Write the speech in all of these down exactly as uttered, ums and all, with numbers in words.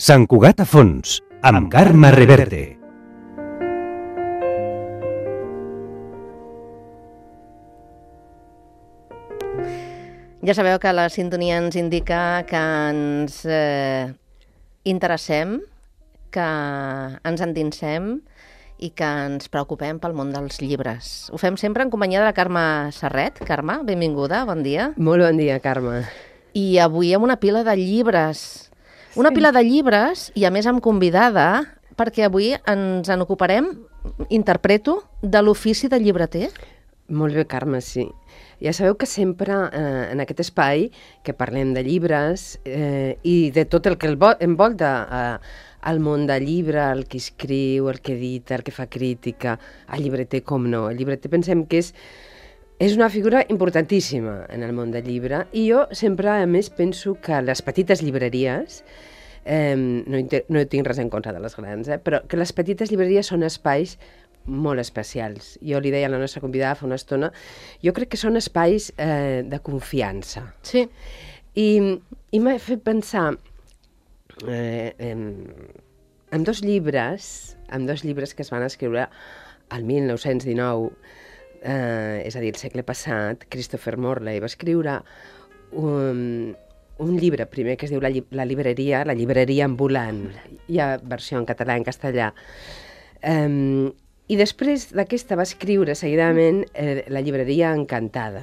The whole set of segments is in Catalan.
Sant Cugat a fons, amb Carme Reverte. Ja sabeu que la sintonia ens indica que ens eh, interessem, que ens endinsem i que ens preocupem pel món dels llibres. Ho fem sempre en companyia de la Carme Serret. Carme, benvinguda, bon dia. Molt bon dia, Carme. I avui amb una pila de llibres. Una Sí. pila de llibres i a més amb convidada, perquè avui ens en ocuparem, interpreto, de l'ofici de llibreter. Molt bé, Carme, sí. Ja sabeu que sempre eh, en aquest espai que parlem de llibres eh, i de tot el que el vo- envolta eh, el món del llibre, el que escriu, el que edita, el que fa crítica, el llibreter, com no. El llibreter pensem que és, és una figura importantíssima en el món del llibre i jo sempre, a més, penso que les petites llibreries, eh, no, inter- no tinc res en contra de les grans, eh, però que les petites llibreries són espais molt especials. Jo li deia a la nostra convidada fa una estona, jo crec que són espais eh, de confiança. Sí. I, i m'ha fet pensar eh, en, en dos llibres, en dos llibres que es van escriure al mil nou-cents dinou, eh, és a dir, el segle passat. Christopher Morley va escriure un, un llibre primer que es diu La, lli la llibreria, la llibreria ambulant. Hi ha versió en català i en castellà. Um, I després d'aquesta va escriure seguidament eh, La llibreria encantada.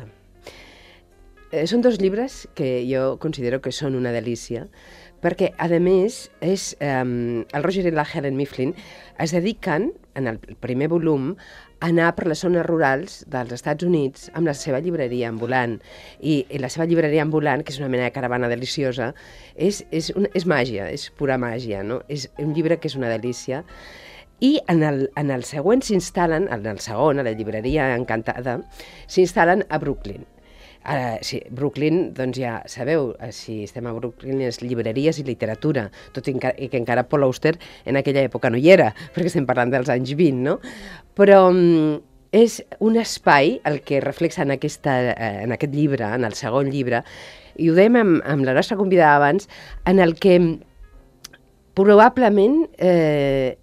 Eh, són dos llibres que jo considero que són una delícia, perquè, a més, és, eh, el Roger i la Helen Mifflin es dediquen, en el primer volum, a anar per les zones rurals dels Estats Units amb la seva llibreria ambulant. I, i la seva llibreria ambulant, que és una mena de caravana deliciosa, és, és, un, és màgia, és pura màgia, no? És un llibre que és una delícia. I en el, en el següent s'instal·len, en el segon, a la llibreria encantada, s'instal·len a Brooklyn. Ara, sí, Brooklyn, doncs ja sabeu, si estem a Brooklyn és llibreries i literatura, tot i encara, i que encara Paul Auster en aquella època no hi era, perquè estem parlant dels anys vint, no? Però um, és un espai, el que reflexa en, aquesta, eh, en aquest llibre, en el segon llibre, i ho dèiem amb, amb la nostra convidada abans, en el que probablement eh,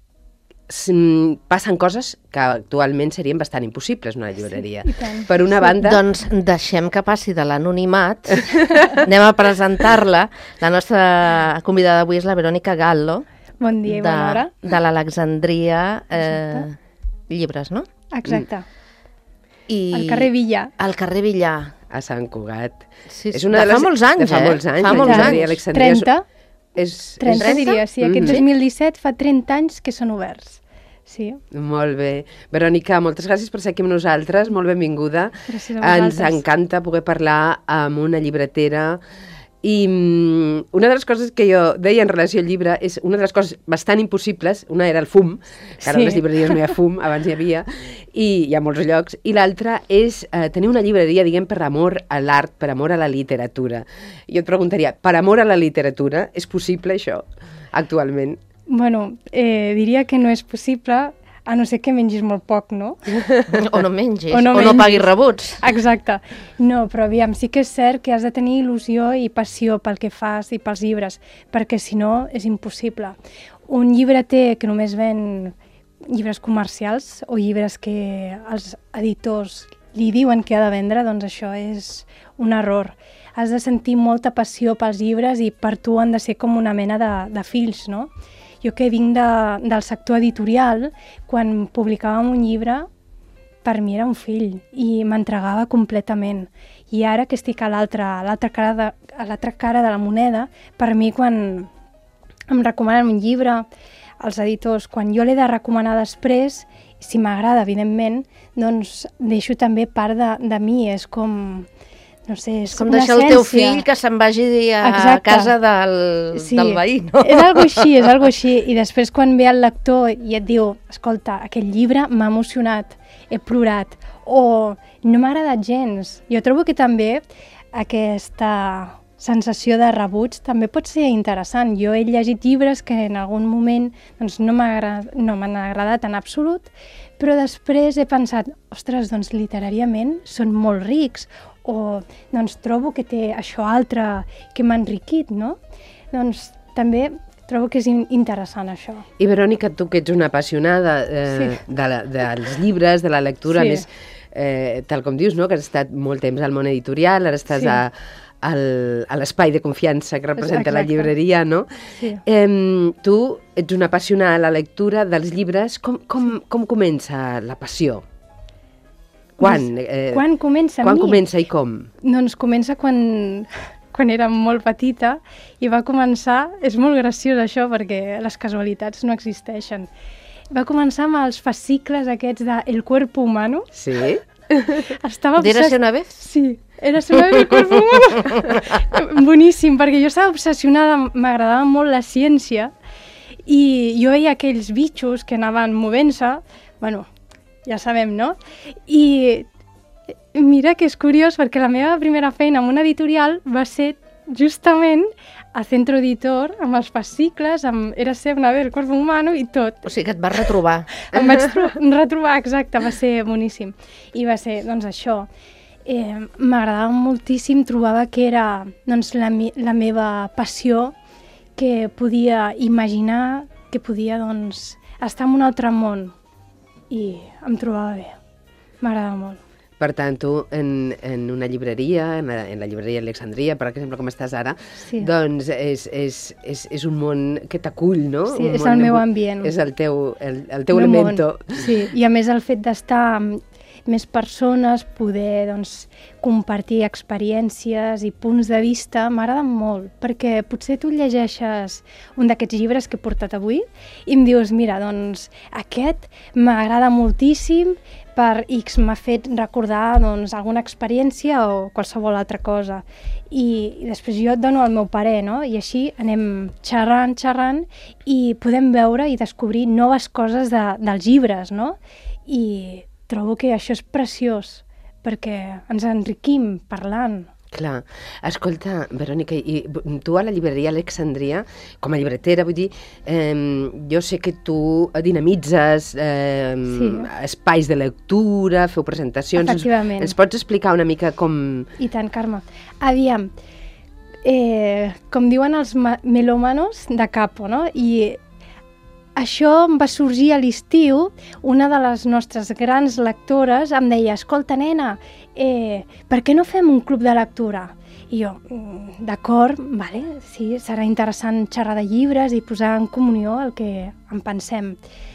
passen coses que actualment serien bastant impossibles en una llibreria. Sí, i tant. Per una Sí. banda... Doncs deixem que passi de l'anonimat. Anem a presentar-la. La nostra convidada avui és la Verònica Gallo. Bon dia i bona hora. De, de l'Alexandria eh, Llibres, no? Exacte. I Al carrer Villa. Al carrer Villar. A Sant Cugat. Sí, sí. És una de, de fa les- molts anys, de fa eh? molts anys, Fa la molts llibreria anys. Alexandria és- trenta? És, trenta és... diria, sí. Aquest Mhm. dos mil disset fa trenta anys que són oberts. Sí. Molt bé. Verònica, moltes gràcies per ser aquí amb nosaltres, molt benvinguda. Gràcies a Ens vosaltres. encanta poder parlar amb una llibretera. I mm, una de les coses que jo deia en relació al llibre és una de les coses bastant impossibles, una era el fum, que ara Sí. a les llibreries no hi ha fum, abans hi havia, i hi ha molts llocs, i l'altra és eh, tenir una llibreria, diguem, per amor a l'art, per amor a la literatura. Jo et preguntaria, per amor a la literatura, és possible això actualment? Bueno, eh, diria que no és possible, a no ser que mengis molt poc, no? O no mengis, O o no no, o no mengis. paguis rebuts. Exacte. No, però aviam, sí que és cert que has de tenir il·lusió i passió pel que fas i pels llibres, perquè si no és impossible. Un llibreter que només ven llibres comercials o llibres que els editors li diuen que ha de vendre, doncs això és un error. Has de sentir molta passió pels llibres i per tu han de ser com una mena de, de fills, no? Jo que vinc de, del sector editorial, quan publicàvem un llibre, per mi era un fill i m'entregava completament. I ara que estic a l'altra a l'altra cara, de, a l'altra cara de la moneda, per mi quan em recomanen un llibre, els editors, quan jo l'he de recomanar després, si m'agrada, evidentment, doncs deixo també part de, de mi, és com... No sé, és Com una deixar el teu essència. fill que se'n vagi a Exacte. casa del, Sí, del veí, no? És algo així, és algo així. I després quan ve el lector i et diu, escolta, aquest llibre m'ha emocionat, he plorat, o no m'ha agradat gens. Jo trobo que també aquesta sensació de rebuig també pot ser interessant. Jo he llegit llibres que en algun moment doncs, no m'han agradat, no m'han agradat en absolut, però després he pensat, ostres, doncs literàriament són molt rics, o doncs trobo que té això altre que m'ha enriquit, no? Doncs també trobo que és in interessant això. I Verònica, tu que ets una apassionada eh, sí. de la, dels llibres, de la lectura, sí. més, eh, tal com dius, no? Que has estat molt temps al món editorial, ara estàs sí. a, al, a l'espai de confiança que representa Exacte. La llibreria, no? Sí. Eh, tu ets una apassionada a la lectura dels llibres. Com, com, com comença la passió? Quan? Eh, quan comença a quan mi? Quan comença i com? Doncs comença quan... quan era molt petita i va començar, és molt graciós això perquè les casualitats no existeixen, va començar amb els fascicles aquests de El cuerpo humano. Sí? Estava obsess... ¿Érase una vez? Sí, érase una vez El cuerpo humano. Boníssim, perquè jo estava obsessionada, m'agradava molt la ciència i jo veia aquells bitxos que anaven movent-se, bueno, ja sabem, no? I mira que és curiós, perquè la meva primera feina en una editorial va ser justament a Centro Editor, amb els fascicles, amb Érase una vez El cuerpo humano i tot. O sigui que et vas retrobar. Em vaig retrobar, exacte, va ser boníssim. I va ser, doncs, això. Eh, M'agradava moltíssim, trobava que era doncs, la, la meva passió, que podia imaginar, que podia doncs, estar en un altre món. I em trobava bé. M'agradava molt. Per tant, tu, en, en una llibreria, en la, en la llibreria Alexandria, per exemple, com estàs ara, sí. doncs és, és, és, és un món que t'acull, no? Sí, un és món el de, meu ambient. És el teu, el, el teu elemento. Món. Sí, i a més el fet d'estar amb més persones, poder doncs, compartir experiències i punts de vista, m'agrada molt, perquè potser tu llegeixes un d'aquests llibres que he portat avui i em dius, mira, doncs aquest m'agrada moltíssim, per X m'ha fet recordar doncs, alguna experiència o qualsevol altra cosa. I, i després jo et dono el meu parer, no? I així anem xerrant, xerrant, i podem veure i descobrir noves coses de, dels llibres, no? I trobo que això és preciós, perquè ens enriquim parlant. Clar. Escolta, Verònica, i tu a la llibreria Alexandria, com a llibretera, vull dir, eh, jo sé que tu dinamitzes eh, sí. espais de lectura, feu presentacions... Efectivament. Ens, ens pots explicar una mica com... I tant, Carme. Aviam, eh, com diuen els melòmanos de capo, no? I això em va sorgir a l'estiu, una de les nostres grans lectores em deia, escolta, nena, eh, per què no fem un club de lectura? I jo, d'acord, vale, sí, serà interessant xerrar de llibres i posar en comunió el que en pensem.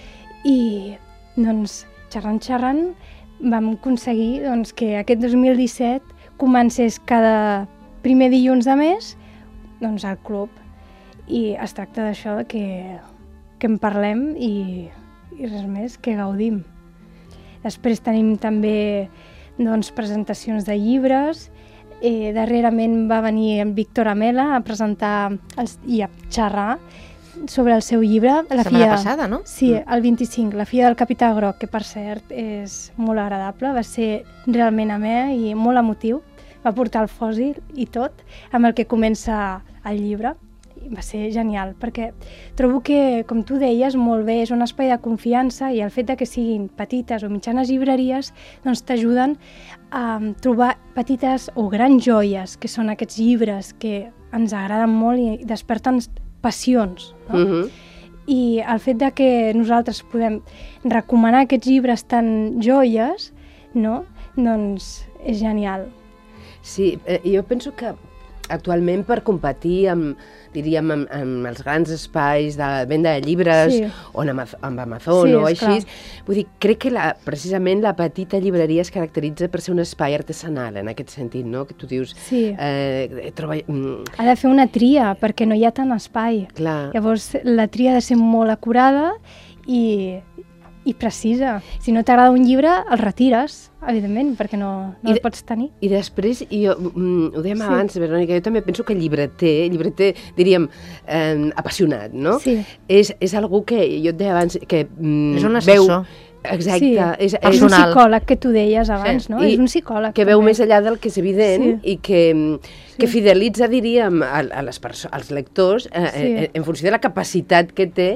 I, doncs, xerrant, xerrant, vam aconseguir doncs, que aquest dos mil disset comencés cada primer dilluns de mes doncs, al club. I es tracta d'això, que... que en parlem i, i res més, que gaudim. Després tenim també doncs, presentacions de llibres. Eh, darrerament va venir el Víctor Amela a presentar els, i a xerrar sobre el seu llibre. La setmana passada, no? Sí, el vint-i-cinc, La filla del capità groc, que per cert és molt agradable, va ser realment amè i molt emotiu. Va portar el fòssil i tot, amb el que comença el llibre. Va ser genial, perquè trobo que, com tu deies, molt bé, és un espai de confiança i el fet de que siguin petites o mitjanes llibreries doncs t'ajuden a trobar petites o grans joies, que són aquests llibres que ens agraden molt i desperten passions, no? Mm-hmm. I el fet de que nosaltres podem recomanar aquests llibres tan joies, no? Doncs és genial. Sí, eh, jo penso que actualment per competir amb, diríem, amb, amb els grans espais de venda de llibres sí. o amb, amb Amazon sí, o així, clar. Vull dir, crec que la, precisament la petita llibreria es caracteritza per ser un espai artesanal, en aquest sentit, no? Que tu dius... Sí. Eh, troba... Ha de fer una tria, perquè no hi ha tant espai. Clar. Llavors, la tria ha de ser molt acurada i... i precisa. Si no t'agrada un llibre, el retires, evidentment, perquè no, no el pots tenir. I després, jo, mm, ho dèiem sí. abans, Verònica, jo també penso que el llibreter, llibreter, diríem, eh, apassionat, no? Sí. És, és algú que, jo et deia abans, que mm, és un assessor. Veu... Exacte. Sí. És, és un psicòleg que tu deies abans, sí. no? I és un psicòleg. Que també. veu més enllà del que és evident sí. i que, sí. que fidelitza, diríem, a, a les perso- als lectors eh, sí. en, en funció de la capacitat que té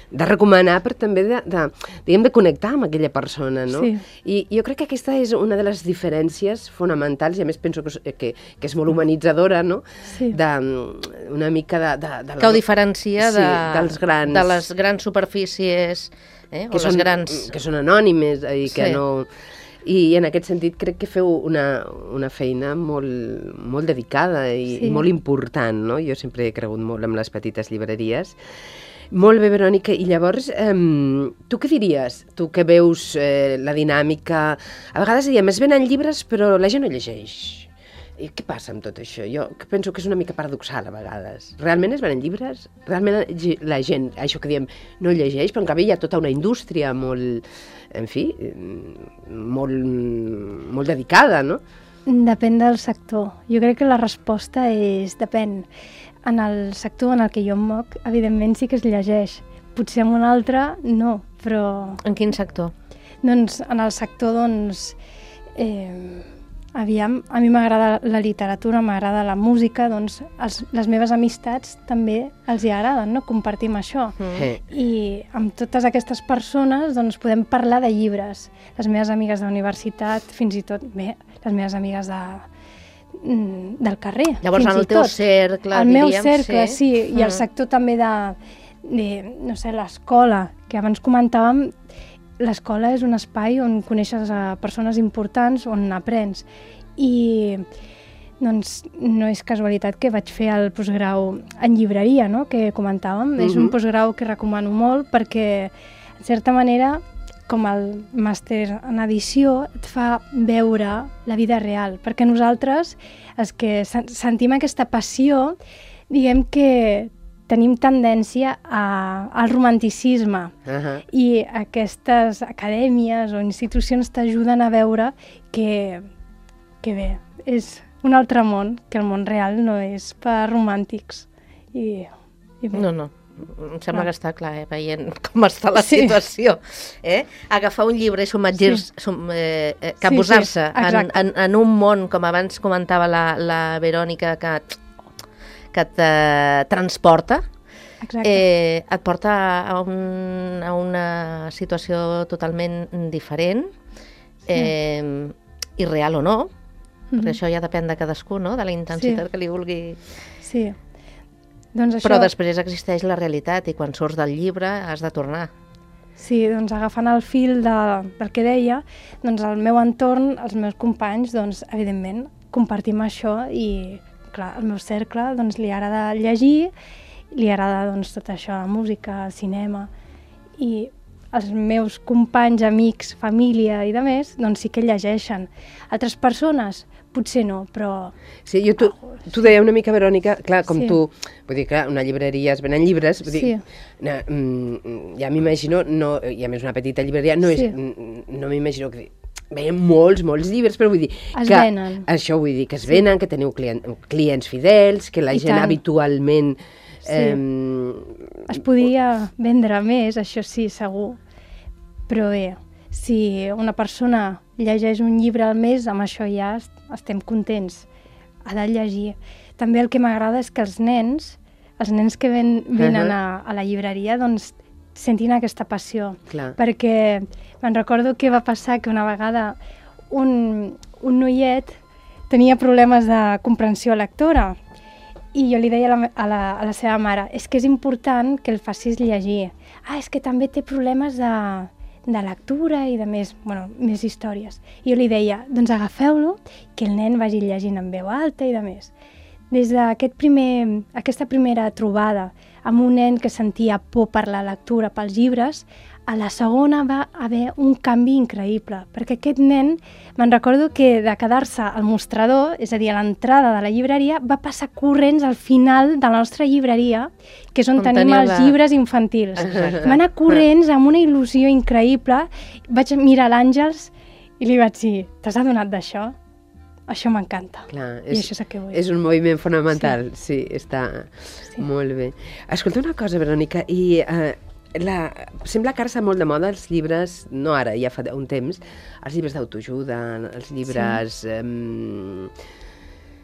de recomanar, però també de, de, diguem, de connectar amb aquella persona, no? Sí. I jo crec que aquesta és una de les diferències fonamentals, i a més penso que, és- que, que és molt humanitzadora, no? Sí. De, una mica de... de, de Que ho diferencia de, Sí, dels grans... de les grans superfícies, eh? o que les són, grans... que són anònimes i que Sí. no... I en aquest sentit crec que feu una, una feina molt, molt dedicada i, Sí. i molt important, no? Jo sempre he cregut molt en les petites llibreries. Molt bé, Verònica, i llavors, eh, tu què diries? Tu que veus eh, la dinàmica... A vegades diem, es venen llibres però la gent no llegeix. I què passa amb tot això? Jo que penso que és una mica paradoxal a vegades. Realment es venen llibres? Realment la gent, això que diem, no llegeix? Però en canvi hi ha tota una indústria molt, en fi, molt, molt dedicada, no? Depèn del sector. Jo crec que la resposta és depèn. En el sector en el que jo em moc, evidentment sí que es llegeix. Potser en un altre no, però... En quin sector? Doncs en el sector, doncs... Eh, aviam, a mi m'agrada la literatura, m'agrada la música, doncs els, les meves amistats també els hi agraden, no? Compartim això. Mm. Eh. I amb totes aquestes persones doncs, podem parlar de llibres. Les meves amigues de la universitat, fins i tot, bé, les meves amigues de, mm, del carrer. Llavors, fins en el i teu tot. cercle, El meu diríem, cercle, sí, sí. i el Mm. sector també de, de no sé, l'escola, que abans comentàvem, l'escola és un espai on coneixes a persones importants, on aprens. I doncs no és casualitat que vaig fer el postgrau en llibreria, no?, que comentàvem. Uh-huh. És un postgrau que recomano molt perquè, en certa manera, com el màster en edició, et fa veure la vida real. Perquè nosaltres, els que sen- sentim aquesta passió, diguem que tenim tendència a, al romanticisme. Uh-huh. I aquestes acadèmies o institucions t'ajuden a veure que, que bé, és un altre món, que el món real no és per romàntics. I, i bé. No, no. Em sembla Clar. que està clar, eh? Veient com està la Sí. situació. Eh? Agafar un llibre i submergir-se, Sí. sum, eh, eh, Sí, capusar-se sí, en, exacte. en, en un món, com abans comentava la, la Verònica, que, que et eh, transporta, Exacte. eh, et porta a, un, a una situació totalment diferent, eh, i real o no, Mhm. perquè això ja depèn de cadascú, no?, de la intensitat Sí. que li vulgui... Sí. Doncs això... Però després existeix la realitat i quan surts del llibre has de tornar. Sí, doncs agafant el fil de, del que deia, doncs el meu entorn, els meus companys, doncs evidentment compartim això i clar, el meu cercle doncs li agrada llegir, li agrada doncs tot això, la música, el cinema i els meus companys, amics, família i de més, doncs sí que llegeixen. Altres persones? Potser no, però... Sí, jo tu, tu deia una mica, Verònica, clar, com Sí. tu, vull dir, clar, una llibreria es venen llibres, vull dir, Sí. no, mm, ja m'imagino, no, i a més una petita llibreria, no, és, Sí. mm, no m'imagino que veiem molts, molts llibres, però vull dir Es que venen. això vull dir, que es venen, que teniu client, clients fidels, que la I gent tant. habitualment... Sí. Eh, Es podria vendre més, això sí, segur. Però bé, si una persona llegeix un llibre al mes, amb això ja est- estem contents. Ha de llegir. També el que m'agrada és que els nens, els nens que ven, venen Uh-huh. a, a la llibreria, doncs sentin aquesta passió. Clar. Perquè me'n recordo que va passar que una vegada un, un noiet tenia problemes de comprensió lectora i jo li deia a la, a la, a la seva mare, és que és important que el facis llegir. Ah, és que també té problemes de, de lectura i de més, bueno, més històries. I jo li deia, doncs agafeu-lo, que el nen vagi llegint en veu alta i de més. Des d'aquest primer, aquesta primera trobada amb un nen que sentia por per la lectura, pels llibres, a la segona va haver un canvi increïble, perquè aquest nen, me'n recordo que de quedar-se al mostrador, és a dir, a l'entrada de la llibreria, va passar corrents al final de la nostra llibreria, que és on, On tenim teniu els la- llibres infantils. Exacte. Va anar corrents amb una il·lusió increïble. Vaig mirar l'Àngels i li vaig dir, t'has adonat d'això? Això m'encanta. Clar, I això és el que vull. És un moviment fonamental, sí, sí està Sí. molt bé. Escolta una cosa, Verònica, i eh, la, sembla que ara està molt de moda els llibres, no ara, ja fa un temps, els llibres d'autoajuda, els llibres... Sí. Eh,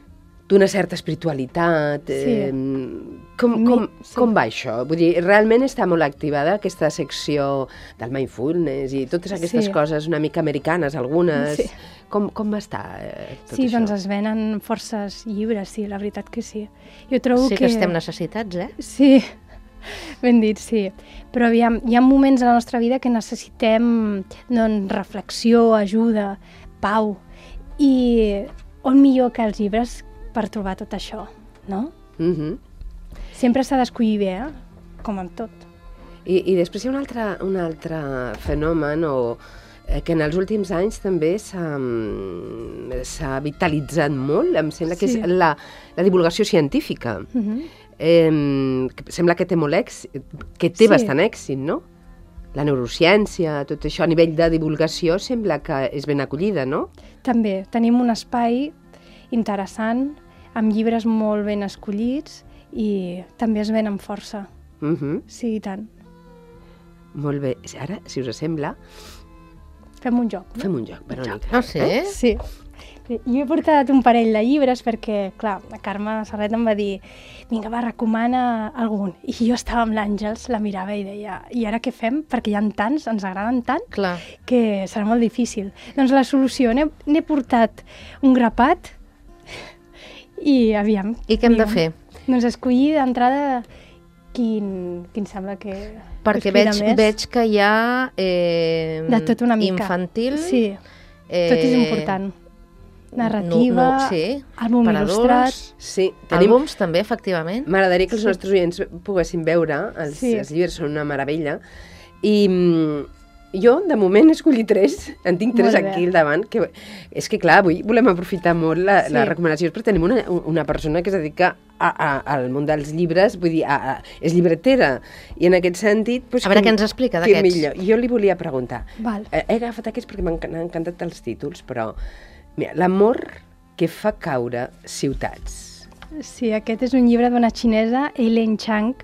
d'una certa espiritualitat. Sí. Eh, com, Mi- com, sí. com va això? Vull dir, realment està molt activada aquesta secció del mindfulness i totes aquestes Sí. coses una mica americanes, algunes. Sí. Com, com està eh, tot Sí, això? doncs es venen forces llibres, sí, la veritat que sí. Jo trobo Sí que... que estem necessitats, eh? Sí, ben dit, sí. Però aviam, hi ha moments a la nostra vida que necessitem doncs, reflexió, ajuda, pau. I on millor que els llibres per trobar tot això, no? Mhm. Sempre s'ha d'escollir bé, eh? Com amb tot. I, I després hi ha un altre, un altre fenomen o, eh, que en els últims anys també s'ha mm, s'ha vitalitzat molt, em sembla que Sí. és la, la divulgació científica. Mhm. Eh, que sembla que té molt èxit, que té Sí. bastant èxit, no? La neurociència, tot això a nivell de divulgació sembla que és ben acollida, no? També tenim un espai interessant, amb llibres molt ben escollits i també es ven amb força. Uh -huh. Sí, i tant. Molt bé. Ara, si us sembla, Fem un joc. No? fem un joc, Verònica. Ah, sí? Eh? Sí. Jo he portat un parell de llibres perquè, clar, la Carme Serret em va dir vinga, va, recomana algun. I jo estava amb l'Àngels, la mirava i deia i ara què fem? Perquè hi ha tants, ens agraden tant, Clar. que serà molt difícil. Doncs la solució, n'he n'he portat un grapat i aviam. I què hem de aviam. fer? Doncs escollir d'entrada quin, quin sembla que Perquè us crida veig, més. veig que hi ha eh, De tot una mica. infantil. Sí, eh, tot és important. Narrativa, no, no, sí, àlbum per il·lustrat. adults, Sí, tenim... àlbums també, efectivament. M'agradaria que els nostres oients poguessin veure, els, Sí. els llibres són una meravella, i mm, jo, de moment, he escollit tres, en tinc tres Molt bé. aquí al davant, que és que, clar, avui volem aprofitar molt la, Sí. les recomanacions, però tenim una, una persona que es dedica a, a, al món dels llibres, vull dir, a, a, és llibretera, i en aquest sentit... Doncs, A veure què ens explica què d'aquests. millor. Jo li volia preguntar, Val. he, he agafat aquests perquè m'han m'han encantat els títols, però, mira, l'amor que fa caure ciutats. Sí, aquest és un llibre d'una xinesa, Eileen Chang.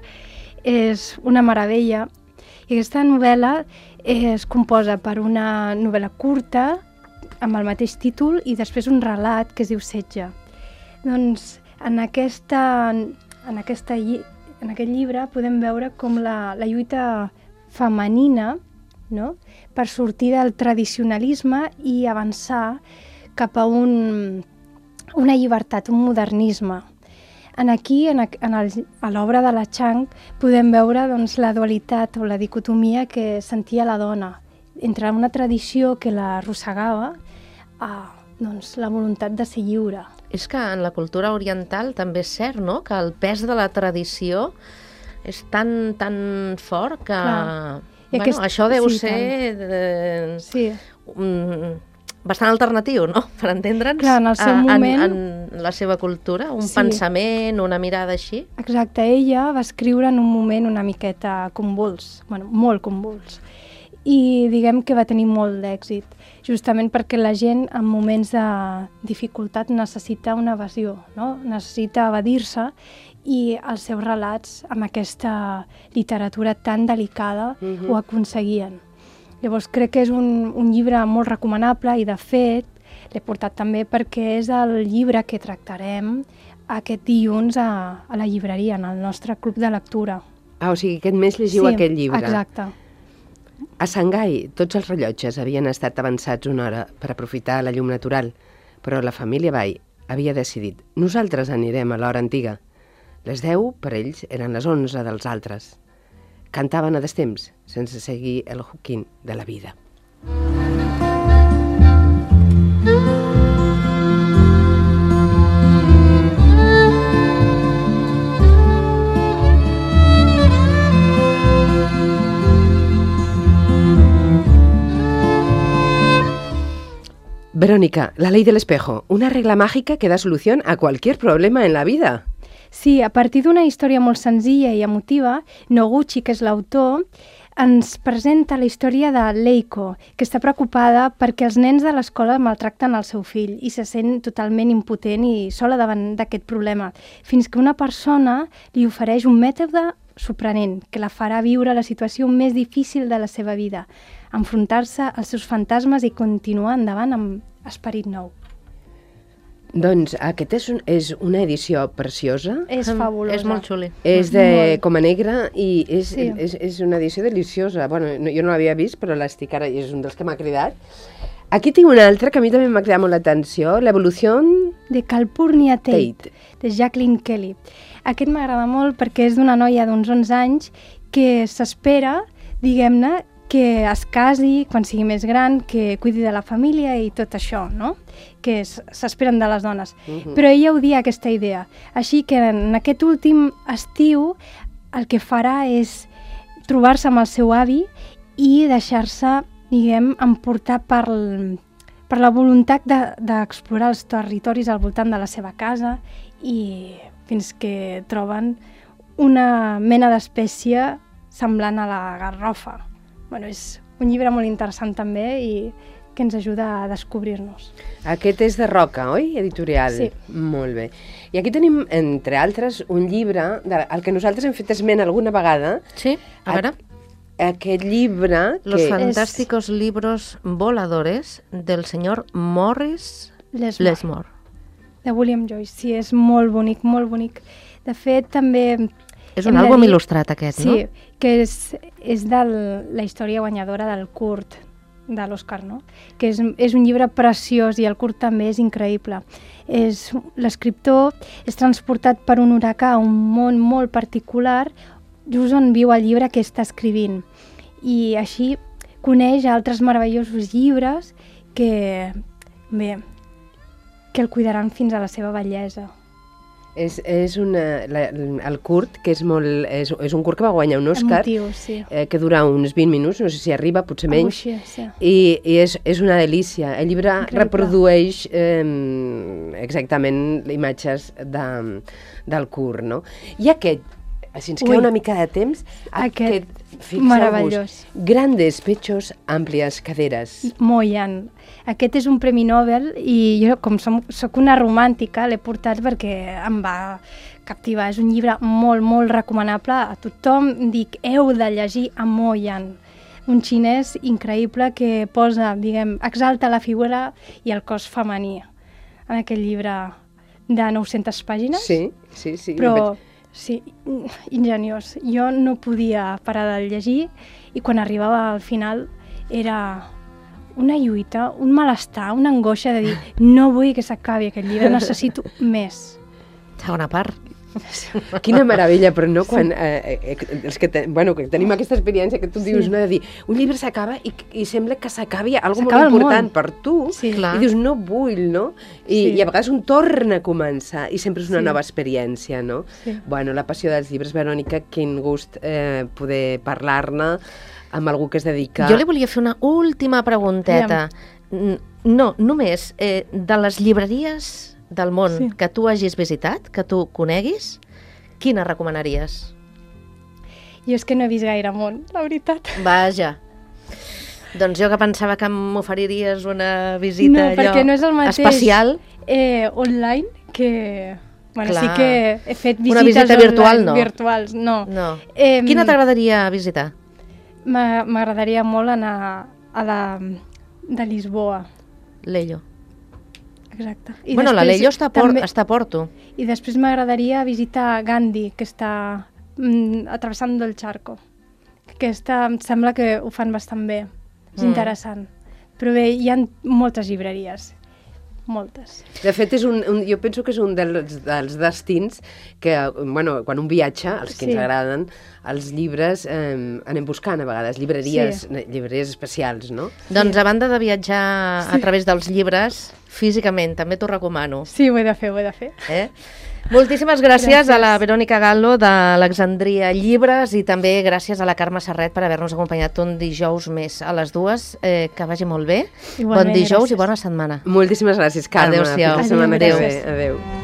És una meravella. I aquesta novel·la eh, es composa per una novel·la curta amb el mateix títol i després un relat que es diu Setge. Doncs en, aquesta, en, aquesta, lli- en aquest llibre podem veure com la, la lluita femenina, no?, per sortir del tradicionalisme i avançar cap a un, una llibertat, un modernisme. En aquí, en, a- en el, a l'obra de la Chang, podem veure doncs, la dualitat o la dicotomia que sentia la dona entre una tradició que la arrossegava a doncs, la voluntat de ser lliure. És que en la cultura oriental també és cert, no?, que el pes de la tradició és tan, tan fort que... Clar. I Bueno, aquest- això deu sí, ser eh, Sí, un, bastant alternatiu, no?, per entendre'ns. Clar, en el seu a- moment- En, en la seva cultura, un Sí. pensament, una mirada així. exacte. Ella va escriure en un moment una miqueta convuls, bueno, molt convuls. I diguem que va tenir molt d'èxit, justament perquè la gent en moments de dificultat necessita una evasió, no? Necessita evadir-se i els seus relats amb aquesta literatura tan delicada Mhm. ho aconseguien. Llavors crec que és un, un llibre molt recomanable i de fet l'he portat també perquè és el llibre que tractarem aquest dilluns a, a la llibreria, en el nostre club de lectura. Ah, o sigui, aquest mes llegiu aquest llibre. Exacte. A Shanghai, tots els rellotges havien estat avançats una hora per aprofitar la llum natural, però la família Bai havia decidit nosaltres anirem a l'hora antiga. Les deu, per ells, eren les onze dels altres. Cantaven a destemps, sense seguir el huquín de la vida. Verónica, la ley del espejo, una regla mágica que da solución a cualquier problema en la vida. Sí, a partir d'una història molt senzilla i emotiva, Noguchi, que és l'autor, ens presenta la història de Leiko, que està preocupada perquè els nens de l'escola maltracten el seu fill i se sent totalment impotent i sola davant d'aquest problema, fins que una persona li ofereix un mètode sorprenent que la farà viure la situació més difícil de la seva vida, enfrontar-se als seus fantasmes i continuar endavant amb esperit nou. Doncs aquest és, un, és una edició preciosa. És fabulosa. És molt xuli. És de Molt. Coma Negra i és, Sí. és, és una edició deliciosa. Bueno, no, jo no l'havia vist, però l'estic ara i és un dels que m'ha cridat. Aquí tinc una altra que a mi també m'ha cridat molt l'atenció, l'evolució De Calpurnia Tate, Tate. de Jacqueline Kelly. Aquest m'agrada molt perquè és d'una noia d'uns onze anys que s'espera, diguem-ne, que es casi quan sigui més gran, que cuidi de la família i tot això, no? Que s- s'esperen de les dones. Mhm. Però ella odia aquesta idea. Així que en aquest últim estiu el que farà és trobar-se amb el seu avi i deixar-se, diguem, emportar per, l- per la voluntat de- d'explorar els territoris al voltant de la seva casa i fins que troben una mena d'espècie semblant a la garrofa. Bueno, és un llibre molt interessant també i que ens ajuda a descobrir-nos. Aquest és de Roca, oi? Editorial. Sí. Molt bé. I aquí tenim, entre altres, un llibre de, al que nosaltres hem fet esment alguna vegada. Sí, a veure. Aquest llibre... Los que... fantásticos libros voladores del senyor Morris Lesmore. Lesmore. De William Joyce. Sí, és molt bonic, molt bonic. De fet, també... És hem un de àlbum dir- il·lustrat, aquest, sí, no? Sí, que és, és de la història guanyadora del Kurt, de l'Oscar, no? Que és, és un llibre preciós i el Kurt també és increïble. És, l'escriptor és transportat per un huracà a un món molt particular, just on viu el llibre que està escrivint. I així coneix altres meravellosos llibres que, bé, que el cuidaran fins a la seva vellesa. És, és una, la, el curt, que és, molt, és, és un curt que va guanyar un Òscar, Emotiu, sí. eh, que dura uns vint minuts, no sé si arriba, potser Algo menys, així, sí. i, i és, és una delícia. El llibre Increïble. reprodueix eh, exactament imatges de, del curt, no? I aquest, si ens queda Ui. una mica de temps, Aquest, fixeu-vos, meravellós. grandes pechos, àmplies caderes. Moyan. Aquest és un premi Nobel i jo, com som, soc una romàntica, l'he portat perquè em va captivar. És un llibre molt, molt recomanable a tothom. Dic, heu de llegir a Moyan, un xinès increïble que posa, diguem, exalta la figura i el cos femení en aquest llibre de nou-centes pàgines. Sí, sí, sí. Però sí, ingeniós. Jo no podia parar de llegir i quan arribava al final era una lluita, un malestar, una angoixa de dir no vull que s'acabi aquest llibre, necessito més. Segona part. Quina meravella, però no quan... Eh, eh, els que, te, bueno, que tenim aquesta experiència que tu Sí. dius, no, de dir, un llibre s'acaba i, i sembla que s'acabi algo molt S'acaba el important món. per tu, Sí. Clar. i dius, no vull, no? I, Sí. i a vegades un torna a començar, i sempre és una Sí. nova experiència, no? Sí. Bueno, la passió dels llibres, Verònica, quin gust eh, poder parlar-ne amb algú que es dedica... Jo li volia fer una última pregunteta. N- No, només, eh, de les llibreries del món Sí. que tu hagis visitat, que tu coneguis, quina recomanaries? Jo és que no he vist gaire món, la veritat. Vaja. Doncs jo que pensava que m'oferiries una visita No, allò perquè no és el mateix especial. eh, online que... Bueno, Clar. sí que he fet visites Una visita virtual, online, no. virtuals, no. No. Em, Quina t'agradaria visitar? M'a- M'agradaria molt anar a la de Lisboa. L'Ello. Exacte. I Bueno, la després Lello està a, Por també- està a Porto. I després m'agradaria visitar Gandhi, que està mm, atravessant el Charco. Aquesta em sembla que ho fan bastant bé. És Mm. interessant. Però bé, hi ha moltes llibreries. Moltes. De fet, és un, un, jo penso que és un dels, dels destins que, bueno, quan un viatja, els que Sí. ens agraden, els llibres eh, anem buscant a vegades, llibreries, Sí. llibreries especials, no? Doncs a banda de viatjar a través dels llibres, físicament, també t'ho recomano. Sí, ho he de fer, ho he de fer. Eh? Moltíssimes gràcies, Gràcies. a la Verònica Gallo d'Alexandria Llibres i també gràcies a la Carme Serret per haver-nos acompanyat un dijous més a les dues. Eh, que vagi molt bé. Igualment, bon dijous gràcies. i bona setmana. Moltíssimes gràcies, Carme. Adéu-siau. Fins la setmana que Adéu, ve. gràcies. Adéu.